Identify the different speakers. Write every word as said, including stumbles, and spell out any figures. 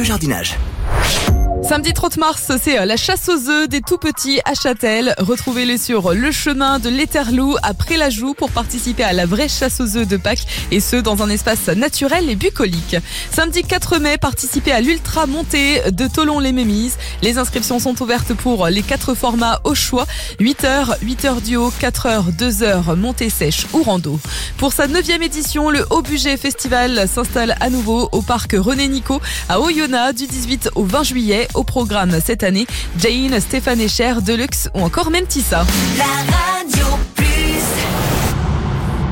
Speaker 1: jardinage.
Speaker 2: Samedi trente mars, c'est la chasse aux œufs des tout-petits à Châtel. Retrouvez-les sur le chemin de l'Éterlou à Pré-la-Joux pour participer à la vraie chasse aux œufs de Pâques et ce, dans un espace naturel et bucolique. Samedi quatre mai, participez à l'ultra-montée de Thollon-les-Mémises. Les inscriptions sont ouvertes pour les quatre formats au choix. huit heures, huit heures du haut, quatre heures, deux heures, montée sèche ou rando. Pour sa neuvième édition, le Haut Budget Festival s'installe à nouveau au parc René-Nico à Oyonnax du dix-huit au vingt juillet. Au programme cette année, Jane, Stéphane Echer, Deluxe ou encore Mentissa.
Speaker 3: La radio plus